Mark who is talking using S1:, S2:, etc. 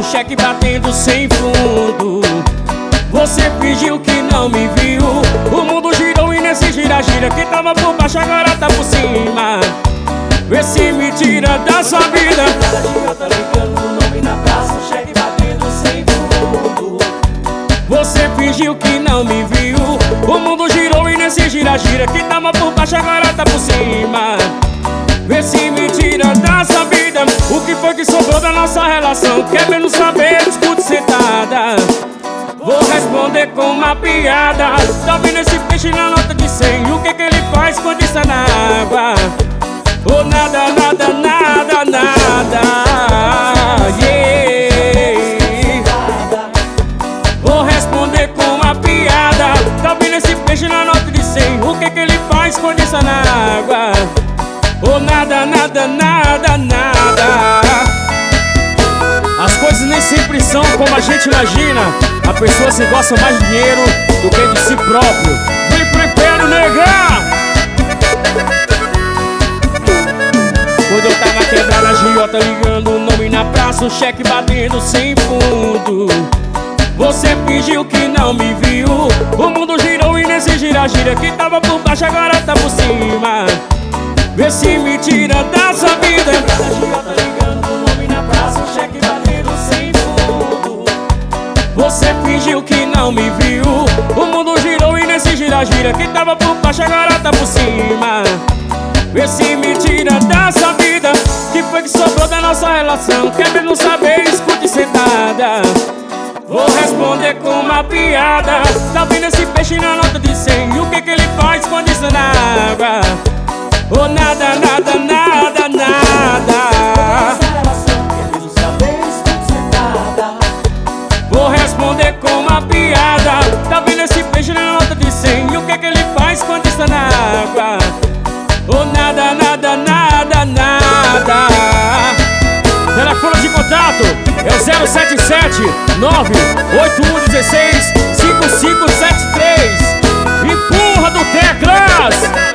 S1: praça, o cheque batendo sem fundo. Você fingiu que não me viu. O mundo girou e nesse gira-gira que tava por baixo agora tá por cima. Vê se me tira da sua vida.
S2: Eu tô ligando o nome na praça, o cheque batendo sem fundo.
S1: Você fingiu que não me viu. O mundo girou e nesse gira-gira que tava por baixo agora tá por cima. Vê se me tira da sua vida. O que foi que sobrou da nossa relação? Querendo saber, escute sentada. Vou responder com uma piada. Tá vendo esse peixe na nota de 100? O que que ele faz quando está na água? Oh, nada, nada, nada, nada. Yeah. Vou responder com uma piada. Tá vendo esse peixe na nota de 100? O que que ele faz quando está na água? Oh, nada, nada, nada, nada. As coisas nem sempre são como a gente imagina. A pessoa se gosta mais de dinheiro do que de si próprio. Vem preparo, negar. Quando eu tava quebrado, a agiota ligando o nome na praça, o cheque batendo sem fundo. Você fingiu que não me viu. O mundo girou e nesse gira-gira que tava por baixo agora tá por cima. Vê se me tira da sua vida.
S2: A agiota ligando o nome na praça, o cheque batendo sem fundo.
S1: Você fingiu que não me viu. O mundo girou e nesse gira-gira que tava por baixo agora tá por cima. Vê se me tira da sua vida. Que foi que sobrou da nossa relação? Querendo saber, escute sentada. Vou responder com uma piada. Tá vendo esse peixe na nota de 100? E o que que ele faz quando está na água? Oh, nada, nada, nada, nada. Vou responder com uma piada. Tá vendo esse peixe na nota de 100? E o que que ele faz quando está na água? Oh, nada, nada, nada, nada. Telefone de contato é o 077 98116 5573. Empurra do Teclas.